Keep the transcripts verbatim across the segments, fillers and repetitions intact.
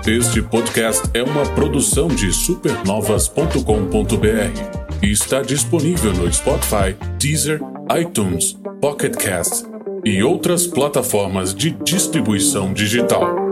Este podcast é uma produção de supernovas ponto com ponto b r e está disponível no Spotify, Deezer, iTunes, Pocket Cast e outras plataformas de distribuição digital.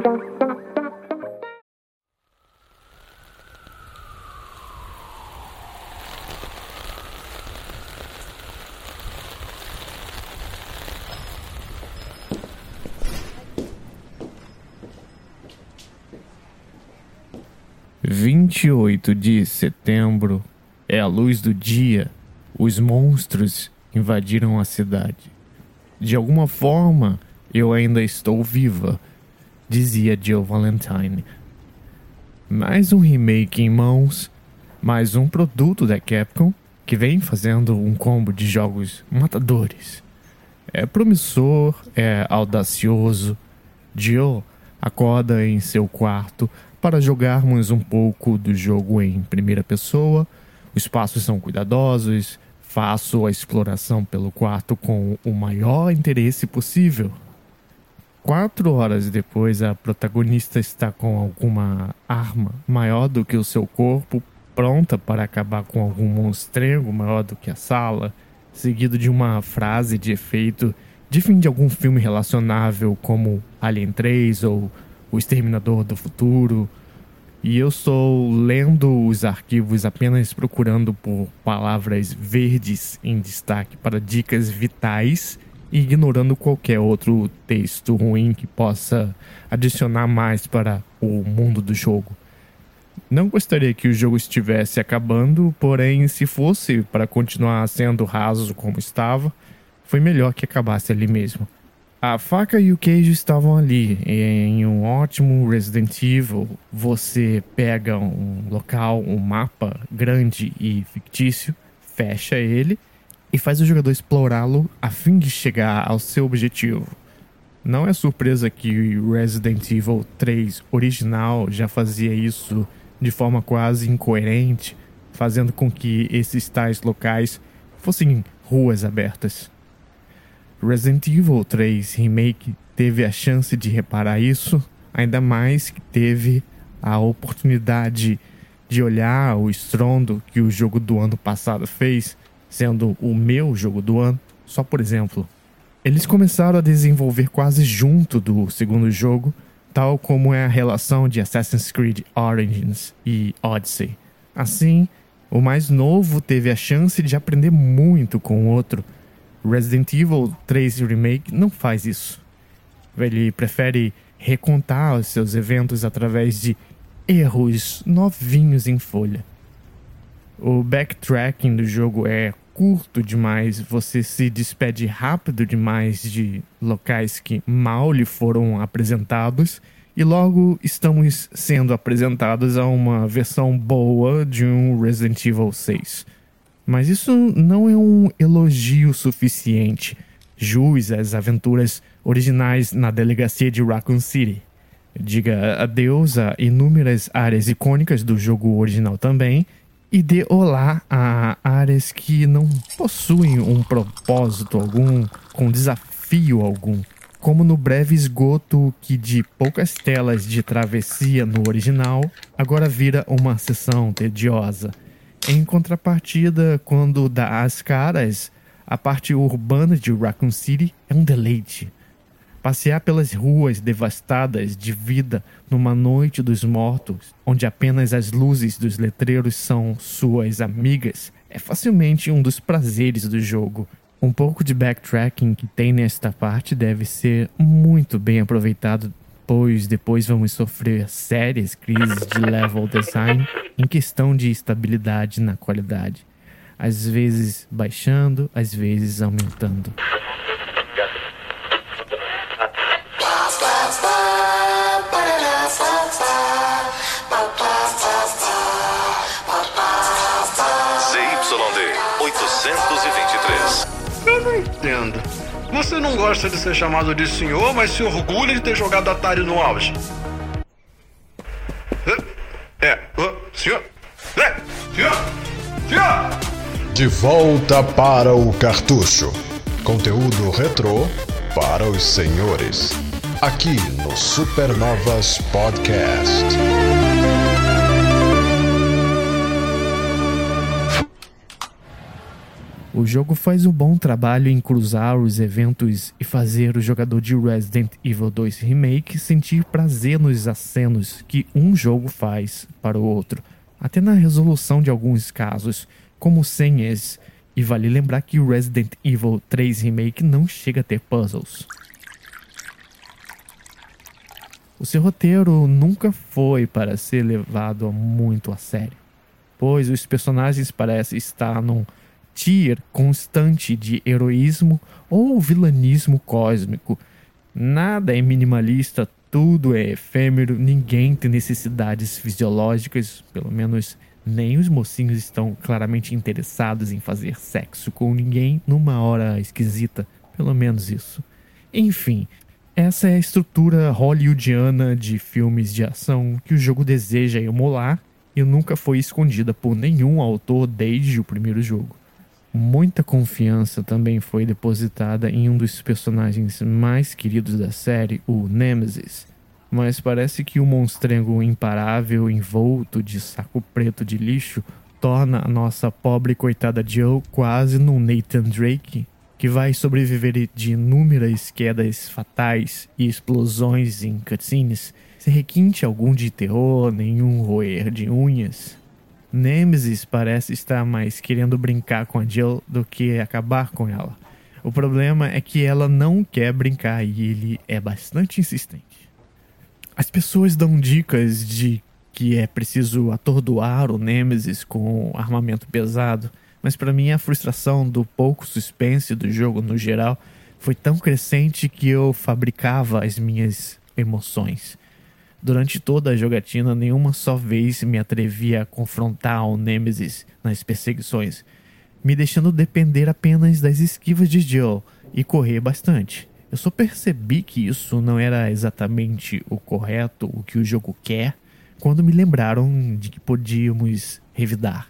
vinte e oito de setembro é a luz do dia. Os monstros invadiram a cidade. De alguma forma, eu ainda estou viva, dizia Jill Valentine. Mais um remake em mãos, mais um produto da Capcom que vem fazendo um combo de jogos matadores. É promissor, é audacioso. Jill acorda em seu quarto para jogarmos um pouco do jogo em primeira pessoa. Os passos são cuidadosos, faço a exploração pelo quarto com o maior interesse possível. Quatro horas depois, a protagonista está com alguma arma maior do que o seu corpo, pronta para acabar com algum monstrengo maior do que a sala, seguido de uma frase de efeito de fim de algum filme relacionável como Alien três ou O Exterminador do Futuro. E eu estou lendo os arquivos apenas procurando por palavras verdes em destaque para dicas vitais e ignorando qualquer outro texto ruim que possa adicionar mais para o mundo do jogo. Não gostaria que o jogo estivesse acabando, porém, se fosse para continuar sendo raso como estava, foi melhor que acabasse ali mesmo. A faca e o queijo estavam ali, em um ótimo Resident Evil. Você pega um local, um mapa grande e fictício, fecha ele e faz o jogador explorá-lo a fim de chegar ao seu objetivo. Não é surpresa que Resident Evil três original já fazia isso de forma quase incoerente, fazendo com que esses tais locais fossem ruas abertas. Resident Evil três Remake teve a chance de reparar isso, ainda mais que teve a oportunidade de olhar o estrondo que o jogo do ano passado fez, sendo o meu jogo do ano, só por exemplo. Eles começaram a desenvolver quase junto do segundo jogo, tal como é a relação de Assassin's Creed Origins e Odyssey. Assim, o mais novo teve a chance de aprender muito com o outro. Resident Evil três Remake não faz isso. Ele prefere recontar os seus eventos através de erros novinhos em folha. O backtracking do jogo é curto demais, você se despede rápido demais de locais que mal lhe foram apresentados e logo estamos sendo apresentados a uma versão boa de um Resident Evil seis. Mas isso não é um elogio suficiente. Jus às aventuras originais na delegacia de Raccoon City. Diga adeus a inúmeras áreas icônicas do jogo original também. E dê olá a áreas que não possuem um propósito algum, com desafio algum. Como no breve esgoto que de poucas telas de travessia no original, agora vira uma sessão tediosa. Em contrapartida, quando dá as caras, a parte urbana de Raccoon City é um deleite. Passear pelas ruas devastadas de vida numa noite dos mortos, onde apenas as luzes dos letreiros são suas amigas, é facilmente um dos prazeres do jogo. Um pouco de backtracking que tem nesta parte deve ser muito bem aproveitado, pois depois vamos sofrer sérias crises de level design em questão de estabilidade na qualidade, às vezes baixando, às vezes aumentando. C Y D oitocentos e vinte e três. Eu não entendo. Você não gosta de ser chamado de senhor, mas se orgulha de ter jogado Atari no auge. É, uh, senhor? É, senhor? Senhor? De volta para o cartucho. Conteúdo retrô para os senhores. aqui no Supernovas Podcast. O jogo faz um bom trabalho em cruzar os eventos e fazer o jogador de Resident Evil dois Remake sentir prazer nos acenos que um jogo faz para o outro, até na resolução de alguns casos, como senhas. E vale lembrar que o Resident Evil três Remake não chega a ter puzzles. O seu roteiro nunca foi para ser levado muito a sério, pois os personagens parecem estar num tier constante de heroísmo ou vilanismo cósmico. Nada é minimalista, tudo é efêmero, ninguém tem necessidades fisiológicas, pelo menos nem os mocinhos estão claramente interessados em fazer sexo com ninguém numa hora esquisita, pelo menos isso. Enfim, essa é a estrutura hollywoodiana de filmes de ação que o jogo deseja emular e nunca foi escondida por nenhum autor desde o primeiro jogo. Muita confiança também foi depositada em um dos personagens mais queridos da série, o Nemesis, mas parece que o monstrengo imparável envolto de saco preto de lixo torna a nossa pobre coitada Jill quase num Nathan Drake, que vai sobreviver de inúmeras quedas fatais e explosões em cutscenes, sem requinte algum de terror, nenhum roer de unhas. Nemesis parece estar mais querendo brincar com a Jill do que acabar com ela. O problema é que ela não quer brincar e ele é bastante insistente. As pessoas dão dicas de que é preciso atordoar o Nemesis com armamento pesado, mas para mim a frustração do pouco suspense do jogo no geral foi tão crescente que eu fabricava as minhas emoções. Durante toda a jogatina, nenhuma só vez me atrevia a confrontar o Nemesis nas perseguições, me deixando depender apenas das esquivas de Jill e correr bastante. Eu só percebi que isso não era exatamente o correto, o que o jogo quer, quando me lembraram de que podíamos revidar.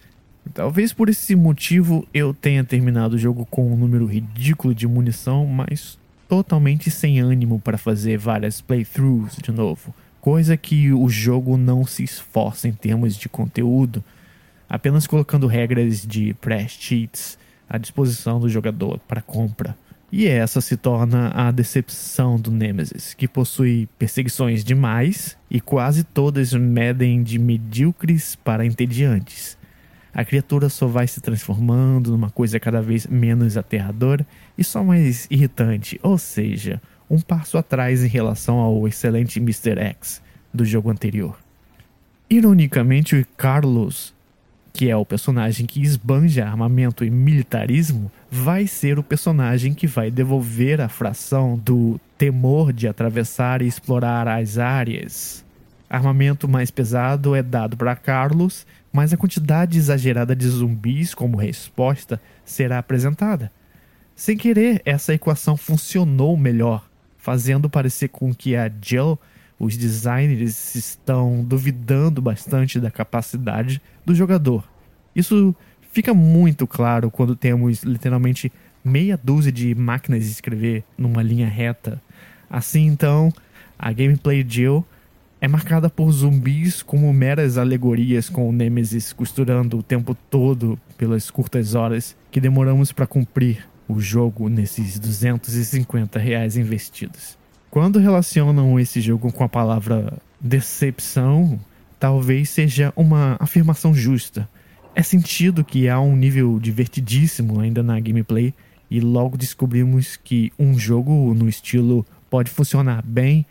Talvez por esse motivo eu tenha terminado o jogo com um número ridículo de munição, mas totalmente sem ânimo para fazer várias playthroughs de novo, coisa que o jogo não se esforça em termos de conteúdo, apenas colocando regras de press cheats à disposição do jogador para compra. E essa se torna a decepção do Nemesis, que possui perseguições demais e quase todas medem de medíocres para entediantes. A criatura só vai se transformando numa coisa cada vez menos aterradora e só mais irritante, ou seja, um passo atrás em relação ao excelente mister X do jogo anterior. Ironicamente, o Carlos, que é o personagem que esbanja armamento e militarismo, vai ser o personagem que vai devolver a fração do temor de atravessar e explorar as áreas. Armamento mais pesado é dado para Carlos, mas a quantidade exagerada de zumbis como resposta será apresentada. Sem querer, essa equação funcionou melhor, fazendo parecer com que a Jill, os designers estão duvidando bastante da capacidade do jogador. Isso fica muito claro quando temos literalmente meia dúzia de máquinas de escrever numa linha reta. Assim então, a gameplay de Jill é marcada por zumbis como meras alegorias, com o Nemesis costurando o tempo todo pelas curtas horas que demoramos para cumprir o jogo nesses duzentos e cinquenta reais investidos. Quando relacionam esse jogo com a palavra decepção, talvez seja uma afirmação justa. É sentido que há um nível divertidíssimo ainda na gameplay e logo descobrimos que um jogo no estilo pode funcionar bem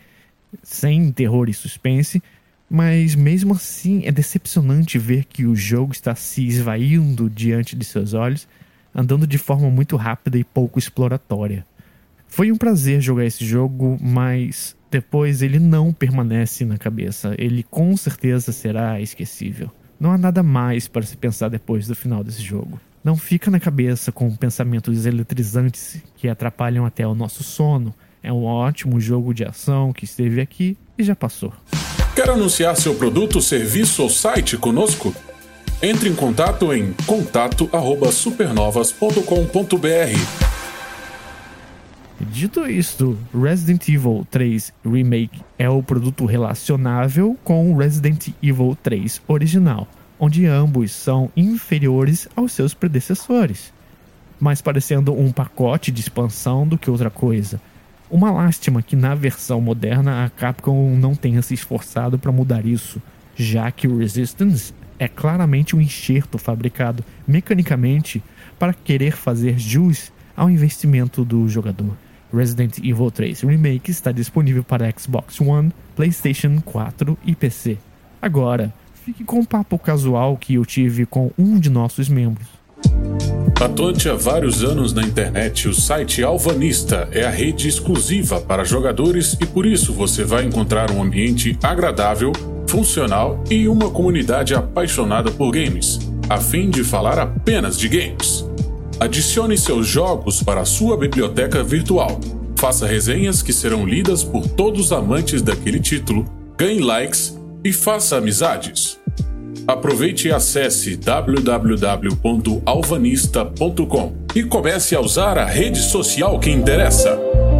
sem terror e suspense, mas mesmo assim é decepcionante ver que o jogo está se esvaindo diante de seus olhos, andando de forma muito rápida e pouco exploratória. Foi um prazer jogar esse jogo, mas depois ele não permanece na cabeça, ele com certeza será esquecível. Não há nada mais para se pensar depois do final desse jogo. Não fica na cabeça com pensamentos eletrizantes que atrapalham até o nosso sono. É um ótimo jogo de ação que esteve aqui e já passou. Quer anunciar seu produto, serviço ou site conosco? Entre em contato em contato arroba supernovas ponto com ponto br. Dito isto, Resident Evil três Remake é o produto relacionável com o Resident Evil três original, onde ambos são inferiores aos seus predecessores, mais parecendo um pacote de expansão do que outra coisa. Uma lástima que na versão moderna a Capcom não tenha se esforçado para mudar isso, já que o Resistance é claramente um enxerto fabricado mecanicamente para querer fazer jus ao investimento do jogador. Resident Evil três Remake está disponível para Xbox One, PlayStation quatro e P C. Agora, fique com o papo casual que eu tive com um de nossos membros. Atuante há vários anos na internet, o site Alvanista é a rede exclusiva para jogadores e por isso você vai encontrar um ambiente agradável, funcional e uma comunidade apaixonada por games, a fim de falar apenas de games. Adicione seus jogos para a sua biblioteca virtual, faça resenhas que serão lidas por todos os amantes daquele título, ganhe likes e faça amizades. Aproveite e acesse w w w ponto alvanista ponto com e comece a usar a rede social que interessa.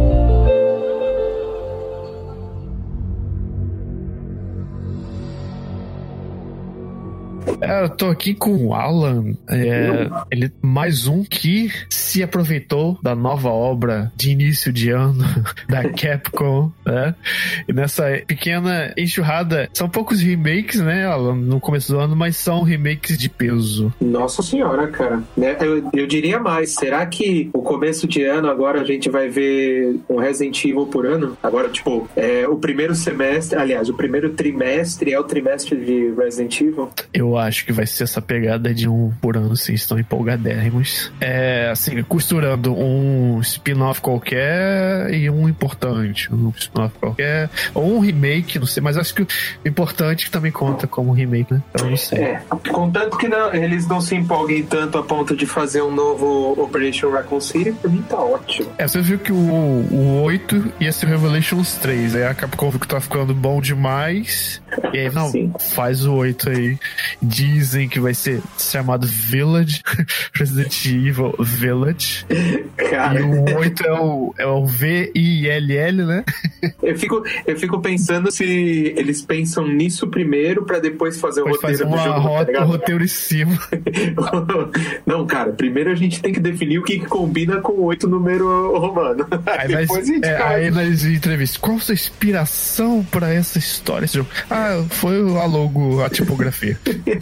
É, eu tô aqui com o Alan, é, ele mais um que se aproveitou da nova obra de início de ano da Capcom, né? E nessa pequena enxurrada, são poucos remakes, né, Alan, no começo do ano, mas são remakes de peso. Nossa senhora, cara. Eu, eu diria mais, será que o começo de ano agora a gente vai ver um Resident Evil por ano? Agora, tipo, é, o primeiro semestre, aliás, o primeiro trimestre é o trimestre de Resident Evil? Eu acho que vai ser essa pegada de um por ano, sim, estão empolgadérrimos. É, assim, costurando um spin-off qualquer e um importante. Um spin-off qualquer, ou um remake, não sei, mas acho que o importante também conta como remake, né? Então não sei. É, contanto que não, eles não se empolguem tanto a ponto de fazer um novo Operation Raccoon City, pra mim tá ótimo. É, você viu que o, o oito ia ser o Revelations três, aí a Capcom viu que tá ficando bom demais, e aí, não, sim, faz o oito aí. Dizem que vai ser chamado Village, Resident Evil Village. Cara. E o oito é o, é o V I L L, né? Eu fico, eu fico pensando se eles pensam nisso primeiro pra depois fazer o depois roteiro faz uma do jogo. Rota, tá o roteiro em cima. Não, cara, primeiro a gente tem que definir o que combina com o oito número romano. Aí, depois mas, a gente é, aí nas entrevistas, qual a sua inspiração pra essa história? Esse jogo? Ah, foi a logo, a tipografia.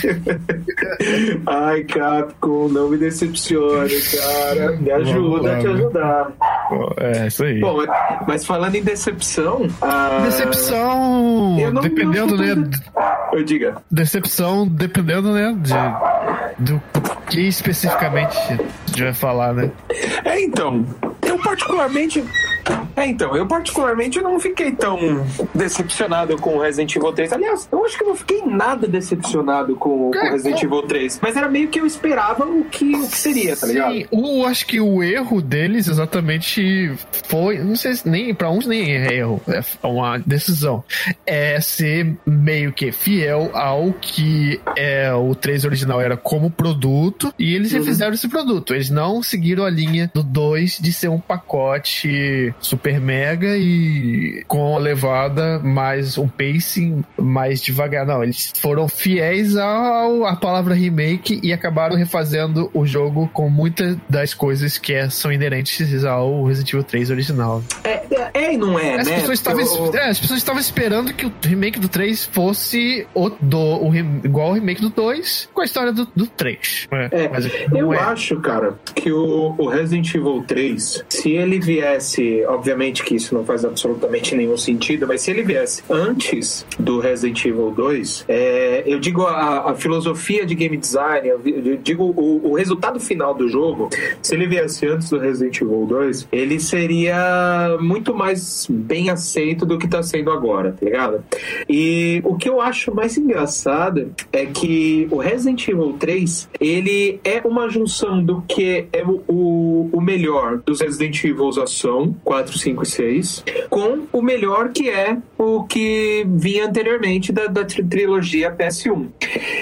Ai, Capcom, não me decepcione, cara. Me ajuda a te ajudar. É, isso aí. Bom, mas falando em decepção... A... Decepção... Não, dependendo, né... Tudo... Eu diga. Decepção, dependendo, né, de, do que especificamente a gente vai falar, né? É, então... Eu particularmente... É, então, eu particularmente não fiquei tão decepcionado com o Resident Evil três. Aliás, eu acho que eu não fiquei nada decepcionado com o Resident Evil três. Mas era meio que eu esperava o que, o que seria, tá ligado? Sim, eu acho que o erro deles exatamente foi... Não sei se nem pra uns nem é erro, é uma decisão. É ser meio que fiel ao que é, o três original era como produto, e eles uhum. refizeram esse produto. Eles não seguiram a linha do dois de ser um pacote super mega e com a levada mais um pacing mais devagar. Não, eles foram fiéis ao, à palavra remake e acabaram refazendo o jogo com muitas das coisas que é, são inerentes ao Resident Evil três original. É, é e não é, as né? Pessoas estavam, eu... é, as pessoas estavam esperando que o remake do três fosse o do, o, igual ao remake do dois com a história do, do três. É, é, mas eu é. acho, cara, que o, o Resident Evil três, se ele viesse, obviamente que isso não faz absolutamente nenhum sentido, mas se ele viesse antes do Resident Evil dois, é, eu digo a, a filosofia de game design, eu, eu digo o, o resultado final do jogo, se ele viesse antes do Resident Evil dois, ele seria muito mais bem aceito do que tá sendo agora, tá ligado? E o que eu acho mais engraçado é que o Resident Evil três, ele é uma junção do que é o, o o, o melhor dos Resident Evil ação, quatro, cinco e seis, com o melhor que é o que vinha anteriormente da, da tri- trilogia P S um.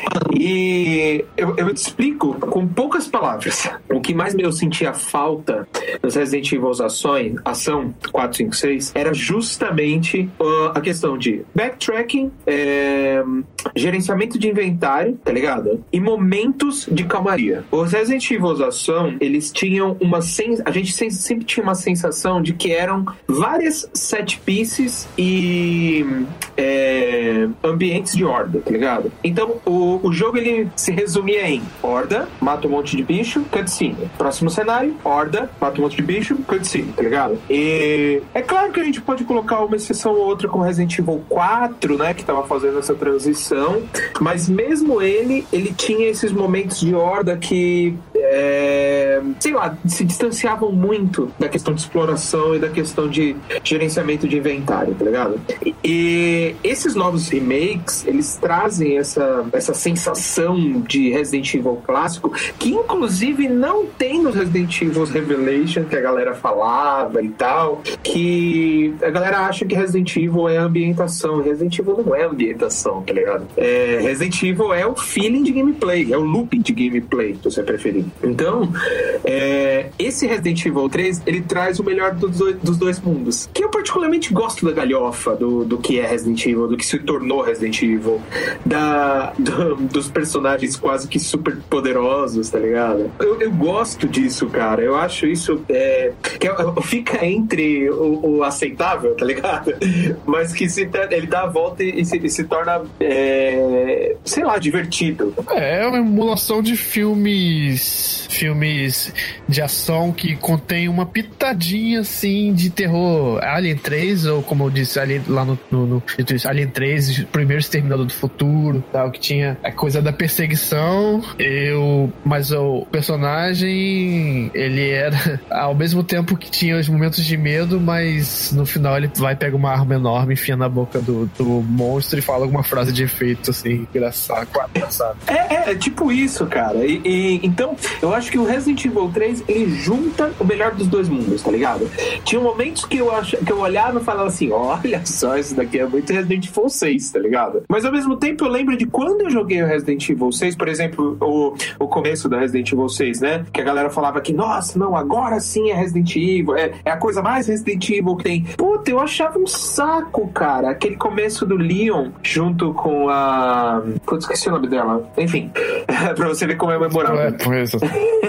E eu, eu te explico com poucas palavras. O que mais eu sentia falta nos Resident Evil ações, ação quatro, cinco, seis era justamente uh, a questão de backtracking, é, gerenciamento de inventário, tá ligado? E momentos de calmaria. Os Resident Evil ação, eles tinham uma sen- a gente sempre tinha uma sensação de que eram várias set pieces e é, ambientes de horda, tá ligado? Então o, o jogo ele se resumia em horda, mata um monte de bicho, cutscene. Próximo cenário, horda, mata um monte de bicho, cutscene, tá ligado? E é claro que a gente pode colocar uma exceção ou outra com Resident Evil quatro, né, que tava fazendo essa transição, mas mesmo ele, ele tinha esses momentos de horda que é, sei lá, se distanciavam muito da questão de exploração e da questão de gerenciamento de inventário, tá ligado? E, e esses novos remakes, eles trazem essa, essa sensação de Resident Evil clássico, que inclusive não tem nos Resident Evil Revelation, que a galera falava e tal, que a galera acha que Resident Evil é ambientação. Resident Evil não é ambientação, tá ligado? É, Resident Evil é o feeling de gameplay, é o looping de gameplay, se você preferir. Então, é, esse Resident Evil três, ele traz o melhor dos dois, dos dois mundos. Que eu particularmente gosto da galhofa do, do que é Resident Evil, do que se tornou Resident Evil, da, do, dos personagens quase que super poderosos, tá ligado? Eu, eu gosto disso, cara. Eu acho isso é, que é, fica entre o, o aceitável, tá ligado? Mas que se, ele dá a volta e se, e se torna, é, sei lá, divertido. É, é uma emulação de filmes filmes de ação que contém uma pitadinha assim de terror. Alien três, ou como eu disse Alien, lá no, no, no Alien três, primeiro Exterminador do Futuro, tal, que tinha a coisa da perseguição, eu, mas o personagem, ele era ao mesmo tempo que tinha os momentos de medo, mas no final ele vai, pega uma arma enorme, enfia na boca do, do monstro e fala alguma frase de efeito assim, engraçado, engraçado. É, é, é tipo isso, cara. E, e, então, eu acho que o Resident Evil três, ele junta o melhor dos dois mundos, tá ligado? Tinha momentos que eu, ach... que eu olhava e falava assim, olha só, isso daqui é muito Resident Evil seis, tá ligado? Mas ao mesmo tempo eu lembro de quando eu joguei o Resident Evil seis, por exemplo, o, o começo da Resident Evil seis, né? Que a galera falava que, nossa, não, agora sim é Resident Evil, é, é a coisa mais Resident Evil que tem. Puta, eu achava um saco, cara. Aquele começo do Leon junto com a... Putz, esqueci o nome dela. Enfim, pra você ver como é memorável. É, por isso.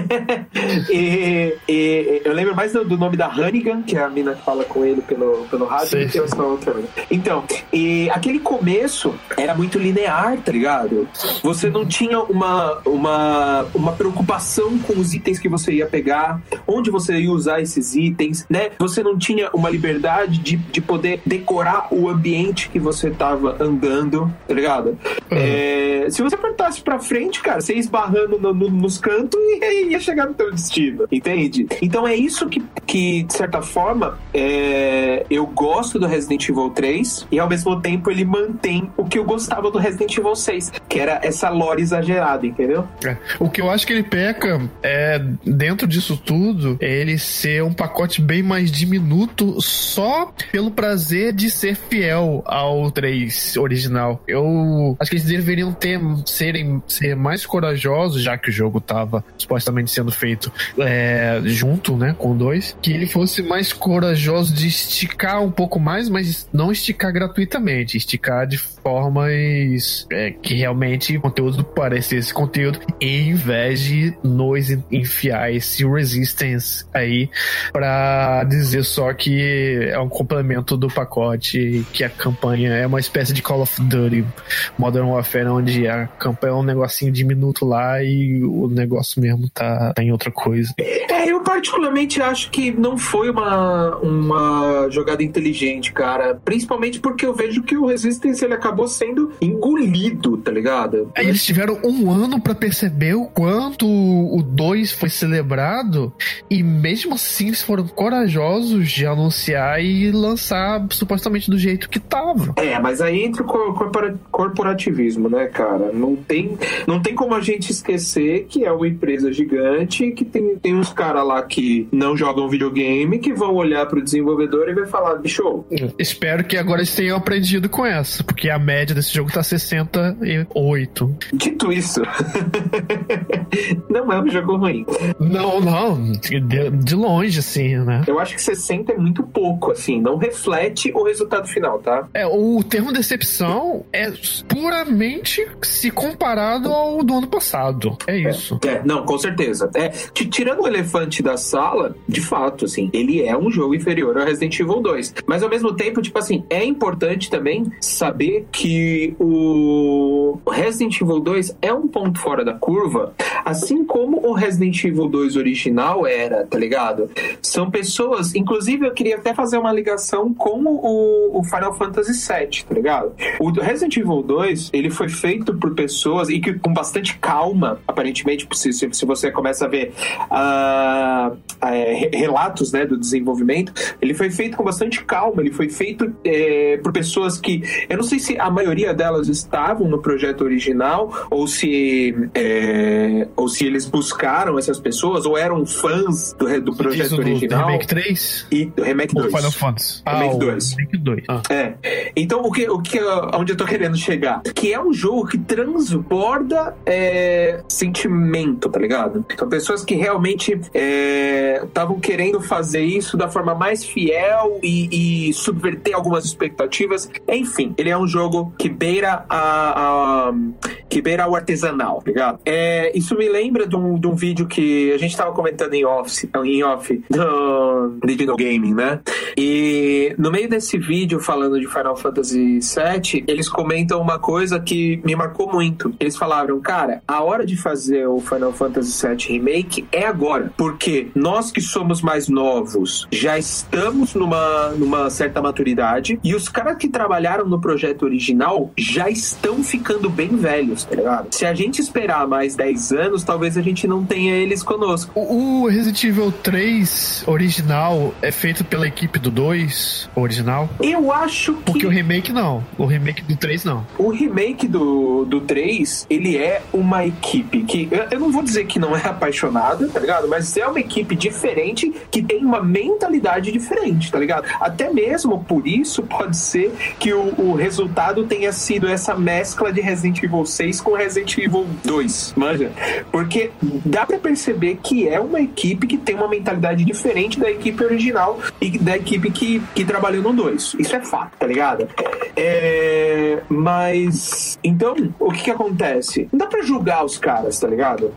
e, e eu lembro mais do, do nome da Hannigan, que é a mina que fala com ele pelo, pelo rádio, sim, que eu essa outra mina. Então, e aquele começo era muito linear, tá ligado? Você não tinha uma, uma, uma preocupação com os itens que você ia pegar, onde você ia usar esses itens, né? Você não tinha uma liberdade de, de poder decorar o ambiente que você tava andando, tá ligado? Uhum. É, se você apertasse pra frente, cara, você ia esbarrando no, no, nos cantos e ia chegar no teu destino, entende? Então é isso que, que de certa forma, é, eu gosto do Resident Evil três e ao mesmo tempo ele mantém o que eu gostava do Resident Evil seis, que era essa lore exagerada, entendeu? É. O que eu acho que ele peca é, dentro disso tudo, é ele ser um pacote bem mais diminuto só pelo prazer de ser fiel ao três original. Eu acho que eles deveriam ter, serem, ser mais corajosos, já que o jogo tava supostamente sendo feito é, junto, né, com o dois, que ele fosse mais corajoso de esticar um pouco mais, mas não esticar gratuitamente, esticar de formas é, que realmente o conteúdo parecesse esse conteúdo, em vez de nos enfiar esse Resistance aí pra dizer só que é um complemento do pacote, que a campanha é uma espécie de Call of Duty Modern Warfare, onde a campanha é um negocinho diminuto lá e o negócio mesmo tá, tá em outra coisa. É, eu particularmente acho que não foi uma, uma jogada inteligente, cara, principalmente porque eu vejo que o Resistance ele acabou acabou sendo engolido, tá ligado? Aí eles tiveram um ano pra perceber o quanto o dois foi celebrado, e mesmo assim eles foram corajosos de anunciar e lançar supostamente do jeito que tava. É, mas aí entra o corpora- corporativismo, né, cara? Não tem, não tem como a gente esquecer que é uma empresa gigante, que tem, tem uns caras lá que não jogam videogame, que vão olhar pro desenvolvedor e vai falar, bicho... Espero que agora eles tenham aprendido com essa, porque a média desse jogo tá sessenta e oito. Dito isso, não é um jogo ruim. Não, não, de, de longe, assim, né? Eu acho que sessenta é muito pouco, assim, não reflete o resultado final, tá? É, o termo decepção é puramente se comparado ao do ano passado. É isso. É, é não, com certeza. É, tirando o elefante da sala, de fato, assim, ele é um jogo inferior ao Resident Evil dois. Mas ao mesmo tempo, tipo assim, é importante também saber que o Resident Evil dois é um ponto fora da curva, assim como o Resident Evil dois original era, tá ligado? São pessoas, inclusive eu queria até fazer uma ligação com o, o Final Fantasy sete, tá ligado? O Resident Evil dois, ele foi feito por pessoas, e que com bastante calma, aparentemente, se, se você começa a ver uh, uh, relatos, né, do desenvolvimento, ele foi feito com bastante calma, ele foi feito é, por pessoas que, eu não sei se a maioria delas estavam no projeto original, ou se é, ou se eles buscaram essas pessoas, ou eram fãs do, do projeto do, original. Do Remake três? E do Remake dois. Final Fantasy. Remake ah, dois. Remake dois. Ah. É. Então, o que, o que, onde eu tô querendo chegar? Que é um jogo que transborda é, sentimento, tá ligado? São pessoas que realmente estavam é, querendo fazer isso da forma mais fiel e, e subverter algumas expectativas. Enfim, ele é um jogo que beira a, a que beira o artesanal, tá ligado? É, isso me lembra de um, de um vídeo que a gente tava comentando em off, em off do Digital Gaming, né? E no meio desse vídeo falando de Final Fantasy sete, eles comentam uma coisa que me marcou muito. Eles falaram, cara, a hora de fazer o Final Fantasy sete Remake é agora, porque nós que somos mais novos já estamos numa, numa certa maturidade, e os caras que trabalharam no projeto original já estão ficando bem velhos, tá ligado? Se a gente esperar mais dez anos, talvez a gente não tenha eles conosco. O, o Resident Evil três original é feito pela equipe do dois original? Eu acho que... Porque o remake não. O remake do três não. O remake do, do três, ele é uma equipe que... Eu, eu não vou dizer que não é apaixonada, tá ligado? Mas é uma equipe diferente que tem uma mentalidade diferente, tá ligado? Até mesmo por isso pode ser que o, o resultado tenha sido essa mescla de Resident Evil seis com Resident Evil dois, manja? Porque dá pra perceber que é uma equipe que tem uma mentalidade diferente da equipe original e da equipe que, que trabalhou no dois. Isso é fato, tá ligado? É... Mas... Então, o que que acontece? Não dá pra julgar os caras, tá ligado?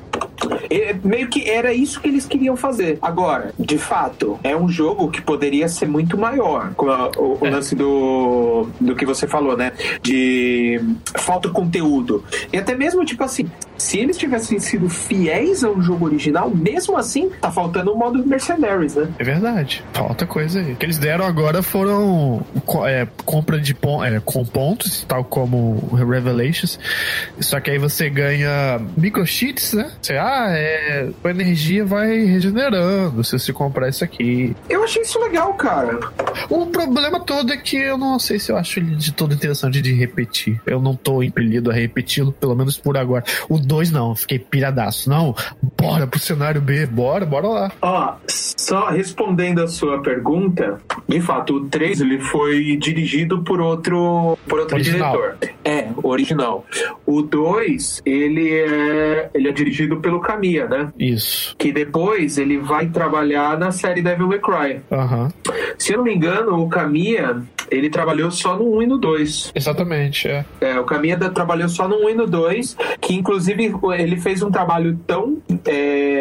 É, meio que era isso que eles queriam fazer. Agora, de fato, é um jogo que poderia ser muito maior. Com a, o, o é. lance do, do que você falou, né? De falta conteúdo. E até mesmo, tipo assim, se eles tivessem sido fiéis ao jogo original, mesmo assim, tá faltando o modo Mercenaries, né? É verdade. Falta coisa aí. O que eles deram agora foram é, compra de pon- é, com pontos, tal como Revelations. Só que aí você ganha microcheats, né? Você, ah, é, a energia vai regenerando se você comprar isso aqui. Eu achei isso legal, cara. O problema todo é que eu não sei se eu acho ele de todo interessante de repetir. Eu não tô impelido a repeti-lo, pelo menos por agora. O dois não, fiquei piradaço. Não, bora pro cenário B, bora, bora lá. Ó, só respondendo a sua pergunta, de fato, o três ele foi dirigido por outro, por outro diretor. É, o original. O dois, ele é, ele é dirigido pelo Kamiya, né? Isso. Que depois ele vai trabalhar na série Devil May Cry. Aham. Uhum. Se eu não me engano, o Kamiya, ele trabalhou só no um e no dois. Exatamente, é. É, o Kamiya trabalhou só no um e no dois, que inclusive ele fez um trabalho tão é,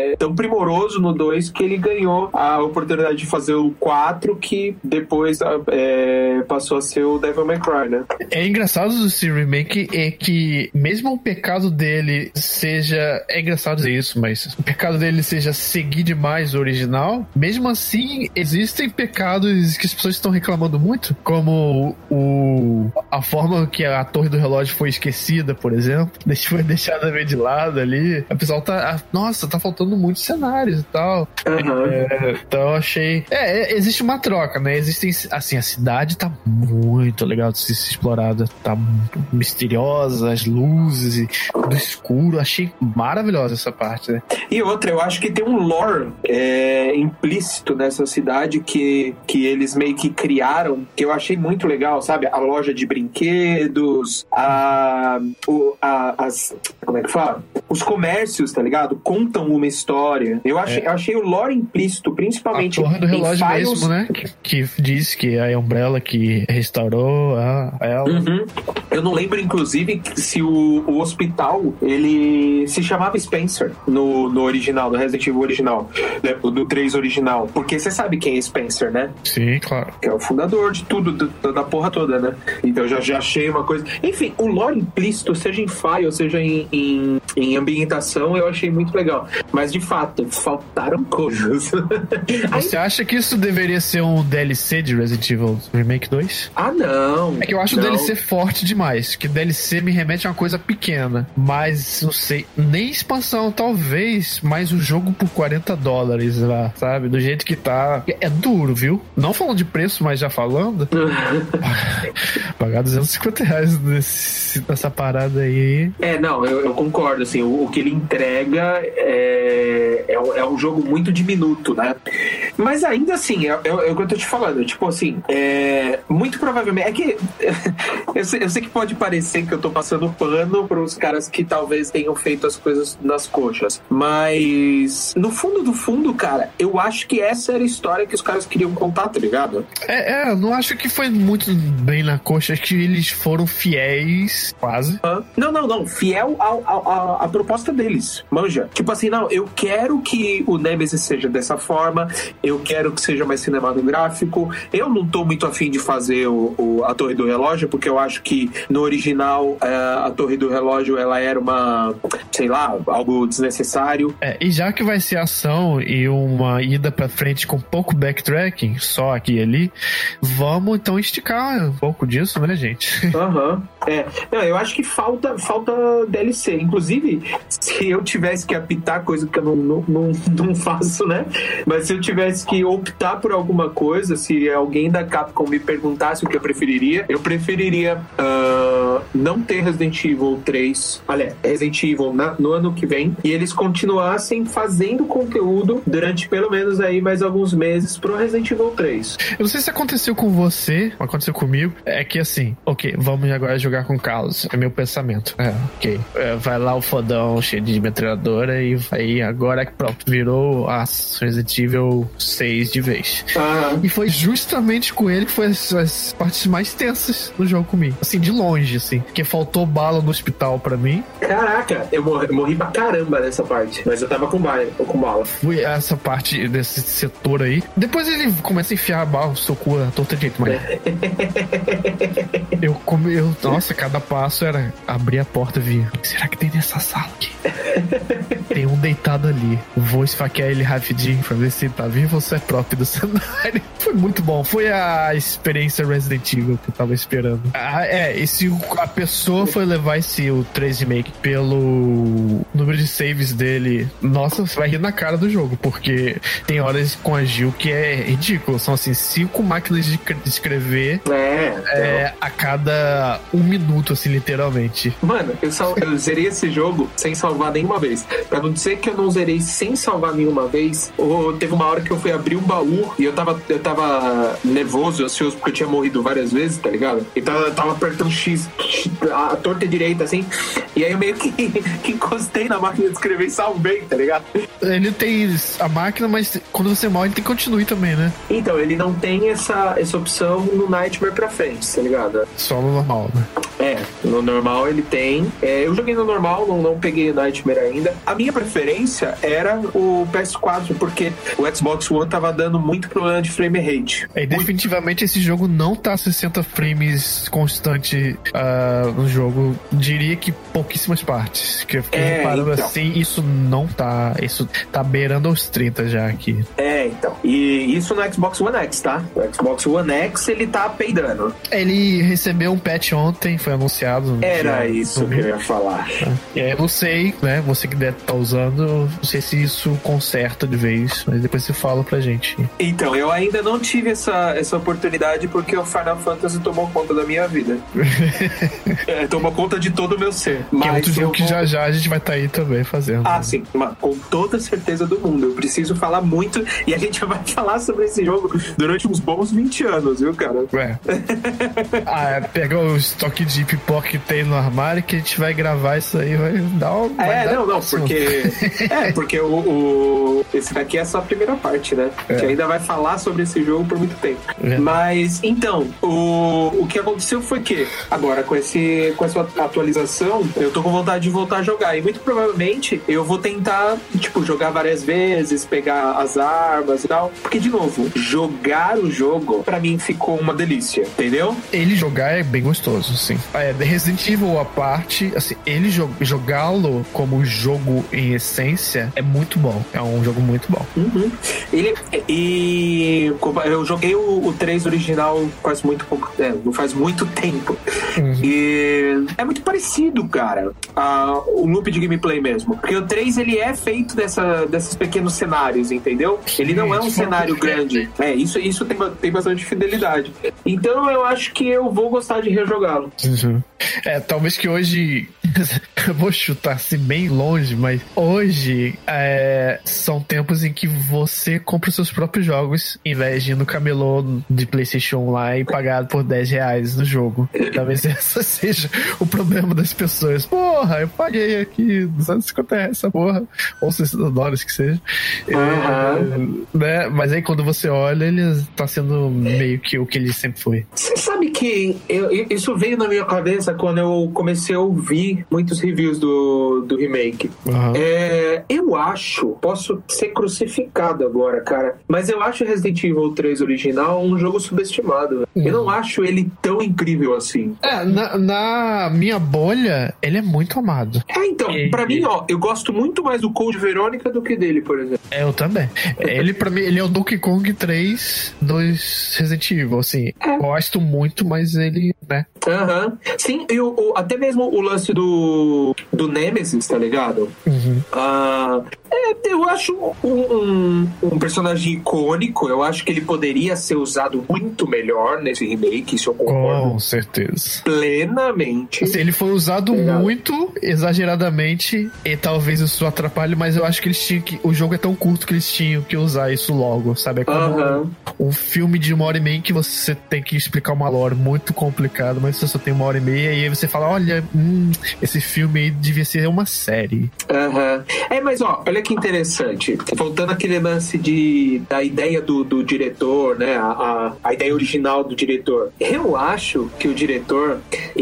é, tão primoroso no dois que ele ganhou a oportunidade de fazer o quatro, que depois é, passou a ser o Devil May Cry, né? É engraçado desse remake é que mesmo o pecado dele seja... É engraçado dizer isso, mas o pecado dele seja seguir demais o original, mesmo assim existem pecados que as pessoas estão reclamando muito, como o, a forma que a Torre do Relógio foi esquecida, por exemplo, foi deixada meio de lado ali. A pessoa tá... Nossa, tá faltando muitos cenários e tal. Uhum. É, então eu achei... É, existe uma troca, né? Existem... Assim, a cidade tá muito legal de ser explorada. Tá misteriosa, as luzes e do escuro. Achei maravilhosa essa parte, né? E outra, eu acho que tem um lore é, implícito nessa cidade que, que eles meio que criaram, que eu achei muito legal, sabe? A loja de brinquedos, a, o, a, as... Como é que fala? Os comércios, tá ligado? Contam uma história. Eu achei, é. eu achei o lore implícito, principalmente... A Torre do Relógio Files... mesmo, né? Que, que diz que é a Umbrella que restaurou a, a ela. Uhum. Eu não lembro, inclusive, se o, o hospital, ele se chamava Spencer no, no original, no Resident Evil original, né? Do três original. Porque você sabe quem é Spencer, né? Sim, claro. Que é o fundador de tudo, do, da porra toda, né? Então eu já, já achei uma coisa... Enfim, o lore implícito, seja em file, ou seja em, em, em ambientação, eu achei muito legal. Mas, de fato, faltaram coisas. Você Aí... acha que isso deveria ser um D L C de Resident Evil Remake dois? Ah, não. É que eu acho não. o D L C forte demais. Que D L C me remete a uma coisa pequena. Mas, não sei, nem expansão, talvez, mas o jogo por quarenta dólares lá, sabe? Do jeito que tá. É duro, viu? Não falando de preço, mas já falando. Pagar duzentos e cinquenta reais nesse, nessa parada aí. É, não, eu, eu concordo, assim, o, o que ele entrega é, é, é um jogo muito diminuto, né? Mas ainda assim, é, é, é o que eu tô te falando, tipo assim, é, muito provavelmente, é que eu sei, eu sei que pode parecer que eu tô passando pano pros caras que talvez tenham feito as coisas nas coxas, mas no fundo do fundo, cara, eu acho que essa era a história que os caras queriam contar, tá ligado? É, é eu não acho que foi muito bem na coxa, acho que eles foram fiéis, quase. Ah, não, não, não, fiel ao, ao, ao, à proposta deles, manja. Tipo assim, não, eu quero que o Nemesis seja dessa forma, eu quero que seja mais cinematográfico, eu não tô muito afim de fazer o, o, a Torre do Relógio, porque eu acho que no original uh, a Torre do Relógio, ela era uma, sei lá, algo desnecessário. É, e já que vai ser ação e uma ida pra frente com pouco backtracking, só aqui e ali, vamos então esticar um pouco disso, né, gente? Aham. Uhum. É, não, eu acho que falta, falta D L C. Inclusive, se eu tivesse que apitar, coisa que eu não, não, não, não faço, né? Mas se eu tivesse que optar por alguma coisa, se alguém da Capcom me perguntasse o que eu preferiria, eu preferiria uh, não ter Resident Evil três, aliás, Resident Evil na, no ano que vem, e eles continuassem fazendo conteúdo durante pelo menos aí mais alguns meses pro Resident Evil três. Eu não sei se aconteceu com você, aconteceu comigo, é que assim, ok, vamos agora jogar com o Carlos, é meu pensamento. É, ok. É, vai lá o fodão cheio de metralhadora e aí agora pronto, virou a Resident Evil seis de vez. Ah. E foi justamente com ele que foi as, as partes mais tensas do jogo comigo. Assim, de longe, assim. Porque faltou bala no hospital pra mim. Caraca, eu morri, eu morri pra caramba nessa parte. Mas eu tava com bala. Com bala. Fui essa parte desse setor aí. Depois ele começa a enfiar a bala no seu cu, a torta de jeito, mas... eu come... Eu, nossa, cada passo era abrir a porta e vir. O que será que tem nessa sala aqui? Tem um deitado ali. Vou esfaquear ele rapidinho pra ver se ele tá vivo ou se é próprio do cenário. Foi muito bom. Foi a experiência Resident Evil que eu tava esperando. Ah, é, e se a pessoa foi levar esse o três Remake pelo número de saves dele, nossa, você vai rir na cara do jogo, porque tem horas com a Jill que é ridículo. São assim, cinco máquinas de escrever é, é, a cada um minuto, assim, literalmente. Mano, eu, sal, eu zerei esse jogo sem salvar nenhuma vez. Pra não dizer que eu não zerei sem salvar nenhuma vez, ou teve uma hora que eu fui abrir um baú e eu tava, eu tava nervoso, ansioso, porque eu tinha morrido várias vezes, tá ligado? Então eu tava apertando X, a torta direita, assim, e aí eu meio que, que encostei na máquina de escrever e salvei, tá ligado? Ele tem a máquina, mas quando você morre, ele tem continue também, né? Então, ele não tem essa, essa opção no Nightmare pra frente, tá ligado? Só no normal, né? É, no normal ele tem. É, eu joguei no normal, não, não peguei Nightmare ainda. A minha preferência era o P S quatro, porque o Xbox One tava dando muito problema de frame rate. É, definitivamente esse jogo não tá sessenta frames constante uh, no jogo. Diria que pouquíssimas partes. Que eu fiquei é, reparando então. assim, isso não tá. Isso tá beirando os trinta já aqui. É, então. E isso no Xbox One X, tá? O Xbox One X, ele tá peidando. Ele recebeu um patch ontem, foi anunciado. Era isso que eu ia falar. É, eu não sei, né? Você que deve estar usando, não sei se isso conserta de vez, mas depois você fala pra gente. Então, eu ainda não tive essa, essa oportunidade porque o Final Fantasy tomou conta da minha vida. é, tomou conta de todo o meu ser. Mas que é outro jogo vou... que já já a gente vai estar aí também fazendo. Ah, sim, mas com toda certeza do mundo. Eu preciso falar muito e a gente vai falar sobre esse jogo durante uns bons vinte anos, viu, cara? É. ah, pega o estoque de pipoca que tem no armário que a gente vai gravar isso aí, vai dar um. É, dar não, não, porque. é, porque o, o. Esse daqui é só a primeira parte, né? É. Que ainda vai falar sobre esse jogo por muito tempo. É. Mas, então, o, o que aconteceu foi que, agora, com, esse, com essa atualização, eu tô com vontade de voltar a jogar. E muito provavelmente eu vou tentar, tipo, jogar várias vezes, pegar as armas e tal. Porque, de novo, jogar o jogo, pra mim, ficou uma delícia, entendeu? Ele jogar é bem gostoso, sim. É, Resident Evil à parte, assim, ele jo- jogá-lo como jogo em essência é muito bom. É um jogo muito bom. Uhum. Ele, e eu joguei o, o três original faz muito pouco, é, não faz muito tempo. Uhum. E é muito parecido, cara, a, o loop de gameplay mesmo. Porque o três, ele é feito dessa, desses pequenos cenários, entendeu? Ele não é um cenário grande. É, isso, isso tem, tem bastante fidelidade. Então eu acho que eu vou gostar de rejogá-lo. Uhum. É, talvez que hoje eu vou chutar assim bem longe, mas hoje é, são tempos em que você compra os seus próprios jogos em vez de ir no camelô de PlayStation lá e pagar por dez reais no jogo. Talvez esse seja o problema das pessoas. Porra, eu paguei aqui duzentos e cinquenta reais essa porra, ou sessenta dólares que seja. Uhum. É, né? Mas aí quando você olha, ele tá sendo meio que o que ele sempre foi. Você sabe que eu, isso veio na minha cabeça quando eu comecei a ouvir muitos reviews do, do remake. Uhum. É, eu acho, posso ser crucificado agora, cara, mas eu acho Resident Evil três original um jogo subestimado. Uhum. Eu não acho ele tão incrível assim. É, na, na minha bolha, ele é muito amado. É, então, ele... pra mim, ó, eu gosto muito mais do Code Verônica do que dele, por exemplo. É, eu também. Ele, pra mim, ele é o Donkey Kong três dos Resident Evil, assim. É. Gosto muito, mas ele, né? Aham. Uhum. Sim, e o, o, até mesmo o lance do, do Nemesis, tá ligado? Uhum. Ah, é, eu acho um, um, um personagem icônico. Eu acho que ele poderia ser usado muito melhor nesse remake, isso eu concordo. Com certeza. Plenamente. Assim, ele foi usado tá muito, exageradamente, e talvez isso atrapalhe, mas eu acho que eles tinham que... O jogo é tão curto que eles tinham que usar isso logo, sabe? É como uhum. um, um filme de uma hora e meia que você tem que explicar uma lore muito complicado, mas você só tem uma hora e meia e aí você fala, olha, hum, esse filme aí devia ser uma série. Aham. Uhum. É, mas ó, olha que interessante. Voltando àquele lance de, da ideia do, do diretor, né? A, a, a ideia original do diretor. Eu acho que o diretor,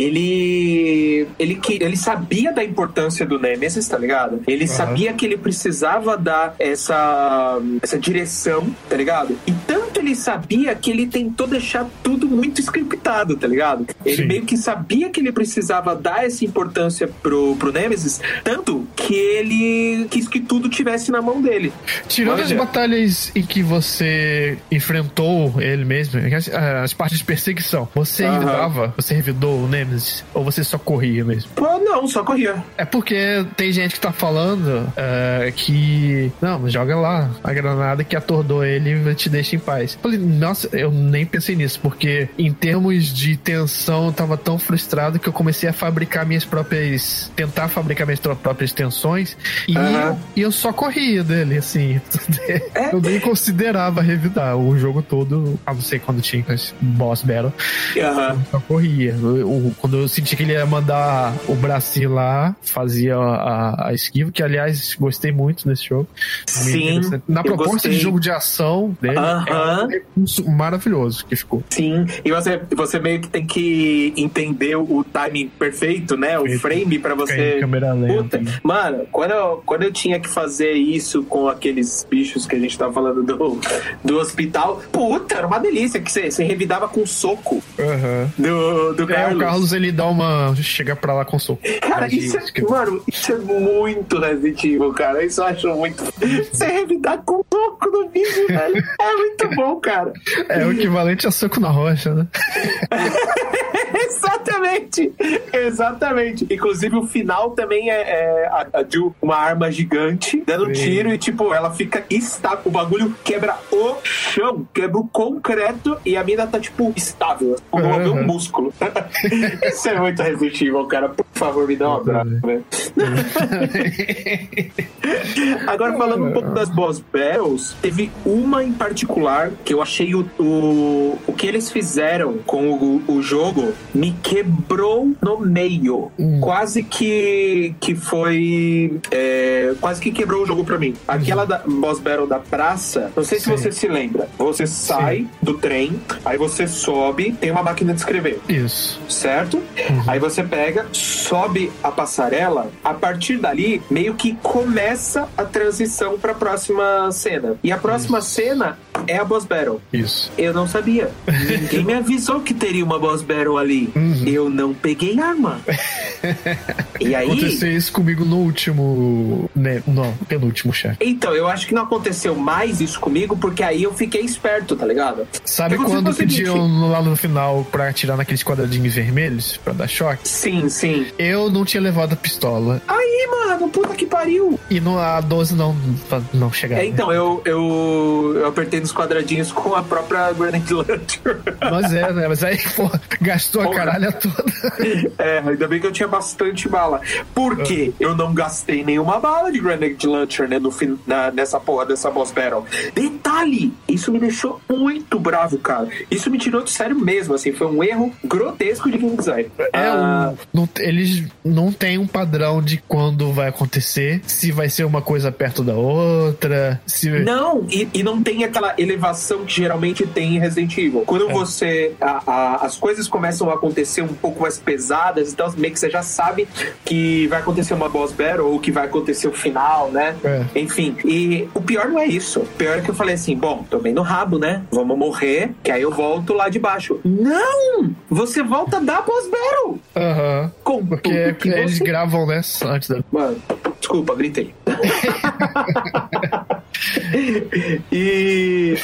ele ele, ele sabia da importância do Nemesis, tá ligado? Ele uhum. sabia que ele precisava dar essa, essa direção, tá ligado? E tanto ele sabia que ele tentou deixar tudo muito scriptado, tá ligado? Ele Sim. meio que sabia que ele precisava dar essa importância pro, pro Nemesis, tanto que ele quis que tudo tivesse na mão dele. Tirando as batalhas em que você enfrentou ele mesmo, as, as partes de perseguição, você uhum. revidava, você revidou o Nemesis? Ou você só corria mesmo? Pô, não, só corria. É porque tem gente que tá falando uh, que não, joga lá a granada que atordou ele e te deixa em paz. Eu falei, nossa, eu nem pensei nisso, porque em termos de tensão eu tava tão frustrado que eu comecei a fabricar minhas próprias tentar fabricar minhas próprias tensões animações, e, Uhum. eu, e eu só corria dele, assim. É? Eu nem considerava revidar o jogo todo, a não ser quando tinha esse boss battle. Aham. Só corria. Eu- eu- quando eu senti que ele ia mandar o bracinho lá, fazia a, a esquiva, que aliás gostei muito desse jogo. Bem Sim, interessante. Na eu proposta gostei. de jogo de ação dele, Aham. é um recurso maravilhoso que ficou. Sim, e você, você meio que tem que entender o timing perfeito, né? O Perfeito. frame pra você. Em câmera lenta. Puta, mano, quando eu, quando eu tinha que fazer isso com aqueles bichos que a gente tava falando do, do hospital, puta, era uma delícia, que você, você revidava com soco Aham. do, do É, Carlos. o Carlos ele dá uma. Chega pra lá com soco. Cara, Mas isso é, mano, isso é muito Resident Evil, cara. Isso eu acho muito. Você revidar com soco no bicho, velho. É muito bom, cara. É o equivalente a soco na rocha, né? Exatamente, exatamente. Inclusive o final também é, é a, a Jill, uma arma gigante, dando um Sim. tiro e tipo, ela fica estável, o bagulho quebra o chão, quebra o concreto e a mina tá tipo estável, não Uhum. uhum. um músculo. Isso é muito Resident Evil, cara. Por favor, me dá um abraço, velho. Agora falando um pouco das boss battles, teve uma em particular que eu achei o, o, o que eles fizeram com o, o jogo me quebrou no meio. Hum. Quase que que foi é, quase que quebrou o jogo pra mim. Aquela da, boss battle da praça, não sei se Sim. você se lembra. Você sai do trem, aí você sobe, tem uma máquina de escrever, Isso. certo? Aí você pega, sobe a passarela, a partir dali, meio que começa a transição pra próxima cena. E a próxima cena é a boss battle. Isso. Eu não sabia. Ninguém me avisou que teria uma boss battle ali. Eu não peguei arma. E aí... Aconteceu isso comigo no último. Né, não, penúltimo chefe. Então, eu acho que não aconteceu mais isso comigo, porque aí eu fiquei esperto, tá ligado? Sabe Eu consigo quando fazer seguinte. pediam lá no final pra atirar naqueles quadradinhos vermelhos pra dar choque? Sim, sim. Eu não tinha levado a pistola. Aí, mano, puta que pariu. E no, a doze não, não chegava. É, então, eu, eu, eu apertei nos quadradinhos com a própria Grenade Launcher. Mas é, né? Mas aí, pô, gastou a Porra. caralha toda. É, ainda bem que eu tinha bastante bala. Por quê? Eu não gastei nenhuma bala de Grenade Launcher, né, no fin, na, nessa porra dessa boss battle. Detalhe! Isso me deixou muito bravo, cara. Isso me tirou de sério mesmo, assim. Foi um erro grotesco de game design. É, Ah, um, não, eles não têm um padrão de quando vai acontecer, se vai ser uma coisa perto da outra, se... Não, e, e não tem aquela elevação que geralmente tem em Resident Evil. Quando É. você. A, a, as coisas começam a acontecer um pouco mais pesadas, então meio que você já sabe que vai acontecer uma boss battle ou que vai acontecer o final, né? É. Enfim, e o pior não é isso. O pior é que eu falei assim: bom, tomei no rabo, né? Vamos morrer, que aí eu volto lá de baixo. Não! Você volta da boss battle! Aham. Com Porque tudo que eles você... gravam, né? Antes da. Mano, desculpa, gritei. E.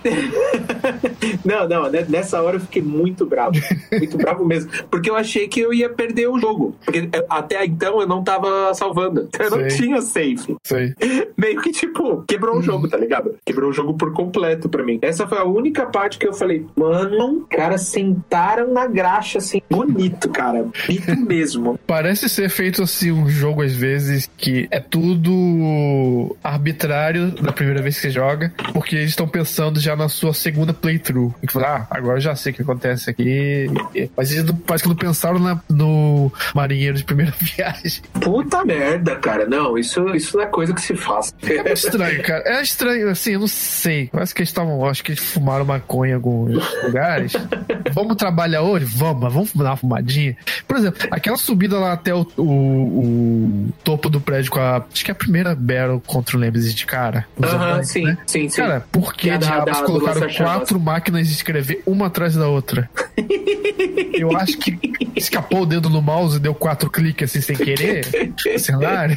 Não, não, né, nessa hora eu fiquei muito bravo. Muito bravo mesmo. Porque eu achei que eu ia perder o jogo. Porque até então eu não tava salvando. Eu não Sei. tinha save. Sei. Meio que, tipo, quebrou o jogo, tá ligado? Quebrou o jogo por completo pra mim. Essa foi a única parte que eu falei, mano, cara, sentaram na graxa, assim, bonito, cara. Bonito mesmo. Parece ser feito assim um jogo às vezes que é tudo arbitrário da primeira vez que você joga, porque eles estão pensando já na sua segunda playthrough. E que fala, ah, agora eu já sei o que acontece aqui. Mas eles não, parece que não pensaram na, no marinheiro de primeira viagem. Puta merda, cara. Não, isso, isso não é coisa que se faz. É muito estranho, cara. É estranho, assim, eu não sei. Parece que eles estavam, acho que eles fumaram maconha em alguns lugares. Vamos trabalhar hoje? Vamos, mas vamos dar uma fumadinha. Por exemplo, aquela subida lá até o, o, o topo do prédio com a. Acho que é a primeira battle contra o Nemesis de cara. Aham, uh-huh, sim, né? sim, sim. Cara, por que Da- diabos da- do colocaram lança-chamas. quatro máquinas de escrever uma atrás da outra? Eu acho que escapou o dedo no mouse e deu quatro cliques assim sem querer no cenário.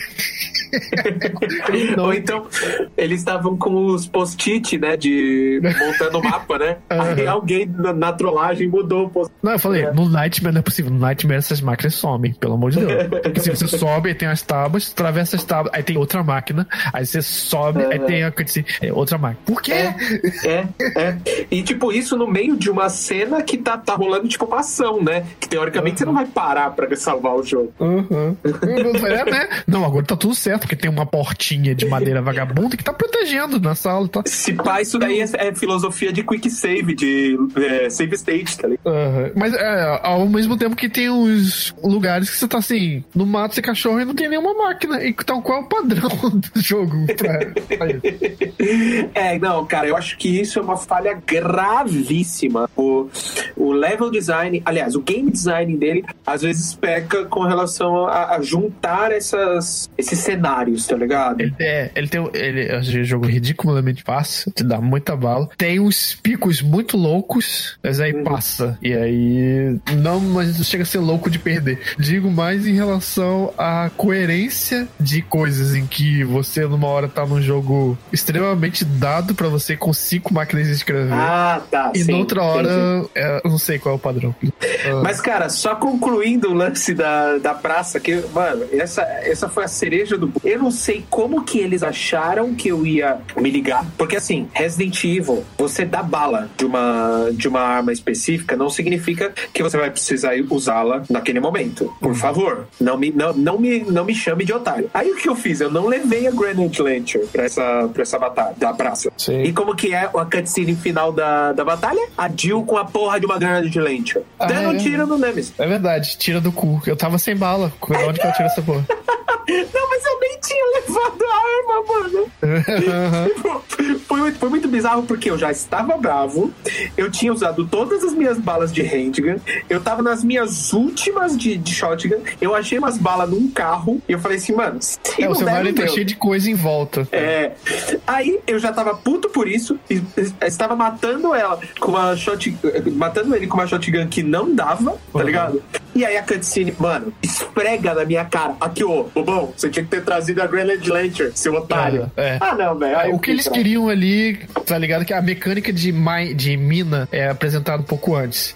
Ou então, eles estavam com os post-it, né, de montando o mapa, né? Aí Aham. alguém na, na trollagem mudou o post-it. Não, eu falei, É. no Nightmare não é possível. No Nightmare essas máquinas somem, pelo amor de Deus. Porque se você sobe, aí tem as tábuas, atravessa as tábuas, aí tem outra máquina, aí você sobe, aí tem a cutscene, é outra máquina. Por quê? É, é, é. E tipo, isso no meio de uma cena que tá, tá rolando tipo uma ação, né? Que teoricamente uhum. você não vai parar pra salvar o jogo. Uhum. É, né? Não, agora tá tudo certo, porque tem uma portinha de madeira vagabunda que tá protegendo na sala. Tá? Se pá, isso daí é, é filosofia de quick save, de é, save state, tá ligado? Uhum. Mas é, ao mesmo tempo que tem uns lugares que você tá assim, no mato sem cachorro e não tem nenhuma máquina. E tal qual é o padrão do jogo pra, pra isso. É, não, cara, eu acho que isso é uma falha gravíssima. O, o level design, aliás, o game design dele, às vezes peca com relação a, a juntar essas, esses cenários, tá ligado? Ele, é, ele tem ele, é um jogo ridiculamente fácil, te dá muita bala. Tem uns picos muito loucos, mas aí uhum. passa. E aí, não, mas chega a ser louco de perder. Digo mais em relação à coerência de coisas em que você, numa hora, tá num jogo extremamente dado pra você com cinco máquinas de escrever. Ah, tá. E sim, noutra hora, é, eu não sei qual é o padrão. Uh... Mas, cara, só concluindo o lance da, da praça, que, mano, essa, essa foi a cereja do... Eu não sei como que eles acharam que eu ia me ligar. Porque, assim, Resident Evil, você dá bala de uma, de uma arma específica, não significa que você vai precisar usá-la naquele momento. Por favor, não me, não, não, me, não me chame de otário. Aí o que eu fiz? Eu não levei a Grenade Launcher pra essa, pra essa batalha, da praça. Sim. E como que é a cutscene final da, da batalha? A Jill com a porra de uma Grenade Launcher. Ah, dando um tiro no Nemesis. É verdade, tira do cu. Eu tava sem bala. Onde que eu tiro essa porra? Não, mas eu nem tinha levado a arma, mano. foi, foi muito bizarro porque eu já estava bravo, eu tinha usado todas as minhas balas de handgun, eu tava nas minhas últimas de, de shotgun, eu achei umas balas num carro e eu falei assim, mano, se é, não o cenário tá cheio de coisa em volta. É. Aí eu já tava puto por isso, e, e, estava matando ela com uma shotgun, matando ele com uma shotgun que não dava, tá uhum. ligado? E aí a cutscene, mano, esfrega na minha cara. Aqui, ô, bobão, você tinha que ter trazido a Grenade Launcher, seu otário. É, é. Ah, não, velho. O que eles pra... queriam ali, tá ligado? Que a mecânica de, mai, de mina é apresentada um pouco antes.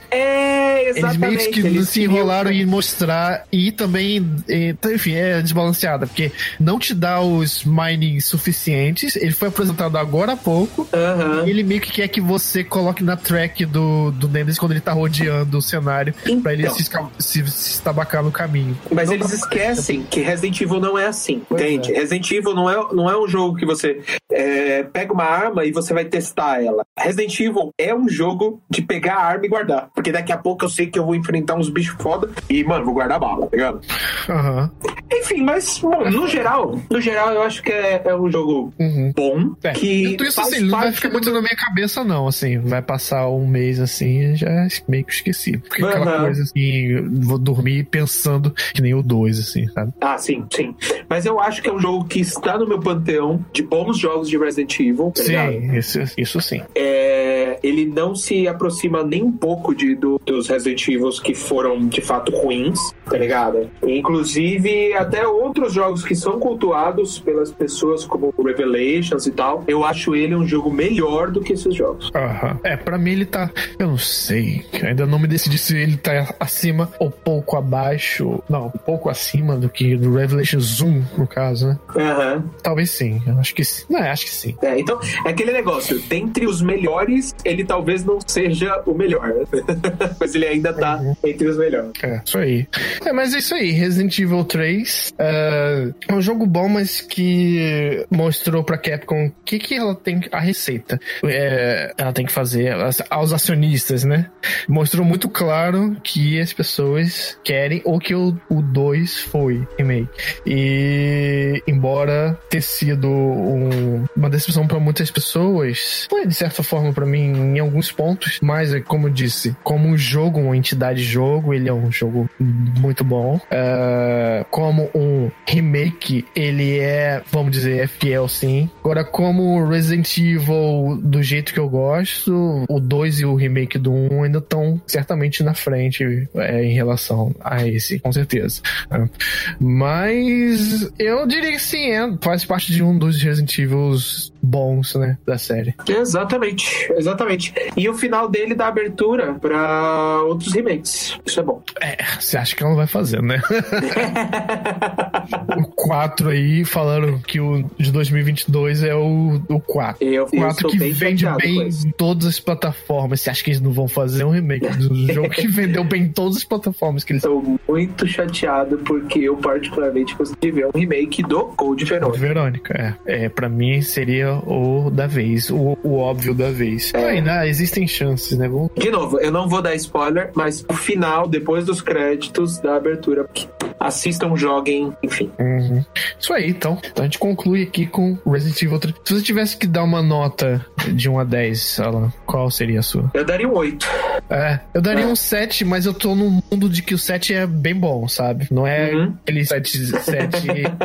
É, exatamente. Eles meio que eles se enrolaram queriam... em mostrar e também, e, enfim, é desbalanceada, porque não te dá os mining suficientes. Ele foi apresentado agora há pouco. Uhum. E ele meio que quer que você coloque na track do, do Nemesis quando ele tá rodeando o cenário, então, pra ele se, se, se estabacar no caminho. Mas não eles esquecem que Resident Evil não é assim, pois entende? É. Resident Evil não é, não é um jogo que você é, pega uma arma e você vai testar ela. Resident Evil é um jogo de pegar a arma e guardar. Porque daqui a pouco eu sei que eu vou enfrentar uns bichos foda e, mano, vou guardar bala, tá ligado? Uhum. Enfim, mas, bom, no geral, no geral eu acho que é, é um jogo uhum. bom. É. Que Tudo isso assim, não vai ficar muito na minha cabeça, não. Assim, vai passar um mês assim, já meio que esqueci. Porque uhum. aquela coisa assim, vou dormir pensando que nem o dois, assim, sabe? Ah, sim, sim. Mas eu acho que é um jogo que está no meu panteão de bons jogos de Resident Evil. Tá sim, isso, isso sim. É, ele não se aproxima nem um pouco de, do, dos Resident Evil que foram de fato ruins, tá ligado? Inclusive, até outros jogos que são cultuados pelas pessoas, como Revelations e tal, eu acho ele um jogo melhor do que esses jogos. Aham. É, pra mim ele tá... Eu não sei. Eu ainda não me decidi se ele tá acima ou pouco abaixo. Não, um pouco acima do que do Revelations um, no caso, né? Uhum. Talvez sim. Eu acho que sim. Não, acho que sim. É, então, é aquele negócio. Dentre os melhores, ele talvez não seja o melhor. Mas ele ainda tá uhum. entre os melhores. É, isso aí. É, mas é isso aí. Resident Evil três uh, é um jogo bom, mas que mostrou pra Capcom o que, que ela tem, a receita. É, ela tem que fazer aos acionistas, né? Mostrou muito claro que as pessoas querem, ou que o dois foi remake. E embora ter sido um, uma decepção pra muitas pessoas, foi de certa forma pra mim em alguns pontos, mas como eu disse, como um jogo, uma entidade jogo, ele é um jogo muito bom. Uh, como um remake, ele é, vamos dizer, é fiel sim. Agora, como Resident Evil do jeito que eu gosto, o dois e o remake do um ainda estão certamente na frente é, em relação a esse, com certeza. Uh, mas eu diria que sim, é, faz parte de um dos Resident Evil bons, né, da série. Exatamente, exatamente. E o final dele dá abertura pra outros remakes. Isso é bom. É, você acha que ela não vai fazer, né? o quatro aí, falaram que o de dois mil e vinte e dois é o, o quatro. Eu, o quatro eu que bem vende bem em todas as plataformas. Você acha que eles não vão fazer um remake do jogo que vendeu bem em todas as plataformas que eles... Estou muito chateado porque eu particularmente gostaria de ver um remake do Code Verônica. Code Verônica, é. é. Pra mim seria o da vez, o, o óbvio da vez. É. Ainda existem chances, né? Vamos... De novo, eu não vou dar spoiler, mas o final, depois dos créditos da abertura, assistam, joguem, enfim. Uhum. Isso aí, então. Então a gente conclui aqui com Resident Evil três. Se você tivesse que dar uma nota de um a dez, Alan, qual seria a sua? Eu daria um oito. É, eu daria É. um sete, mas eu tô num mundo de que o sete é bem bom, sabe? Não é Uhum. aquele sete, sete,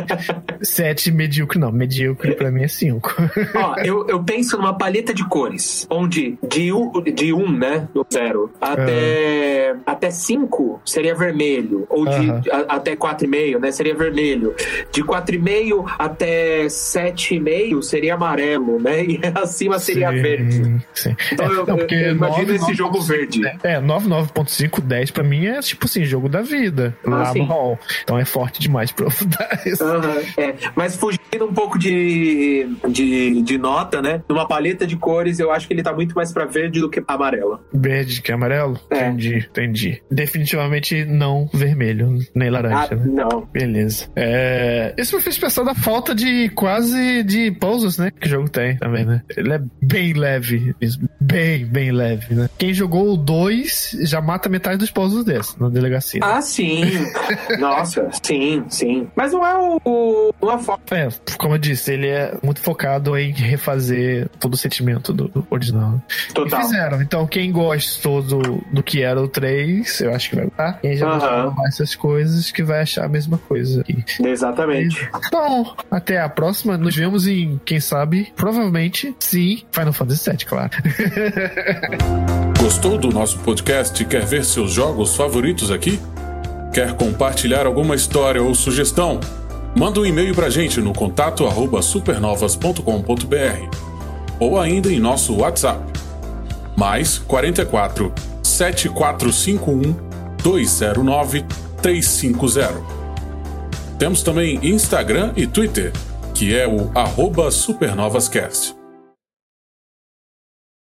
sete medíocre, não. Medíocre pra mim é cinco. Ó, eu, eu penso numa paleta de cores, onde de um, de um né, do zero, até, até cinco seria vermelho, ou de Aham. a- até quatro e meio, né, seria vermelho. De quatro e meio até sete e meio seria amarelo, né, e acima seria Sim, verde. Sim. Então eu, não, eu, porque eu imagino nove, esse nove jogo ponto cinco, verde. né? É, noventa e nove ponto cinco, dez pra mim é tipo assim, jogo da vida. Ah, lá sim. no hall. Então é forte demais pra eu dar isso. Aham, é. Mas fugindo um pouco de, de, de nota, né? Numa paleta de cores, eu acho que ele tá muito mais pra verde do que amarelo. Verde que é amarelo? É. Entendi, entendi. Definitivamente não vermelho, nem laranja, Ah, né? não. Beleza. É... Isso me fez pensar da falta de quase de puzzles, né? Que o jogo tem também, né? Ele é bem leve mesmo. Bem, bem leve, né? Quem jogou o dois já mata metade dos puzzles desse na delegacia. Ah, sim. Nossa, sim, sim. Mas não é o, o uma foto. É, como eu disse, ele é muito focado em refazer todo o sentimento do, do original. Total. E fizeram. Então, quem gostou do, do que era o três, eu acho que vai gostar. Quem já Aham. gostou mais dessas coisas, que vai achar a mesma coisa aqui. Exatamente. Então, até a próxima. Nos vemos em, quem sabe, provavelmente, sim, Final Fantasy sete, claro. Gostou do nosso podcast e quer ver seus jogos favoritos aqui? Quer compartilhar alguma história ou sugestão? Manda um e-mail pra gente no contato arroba supernovas ponto com ponto b r ou ainda em nosso WhatsApp. Mais quarenta e quatro, sete quatro cinco um, dois zero nove, três cinco zero. Temos também Instagram e Twitter, que é o arroba supernovascast.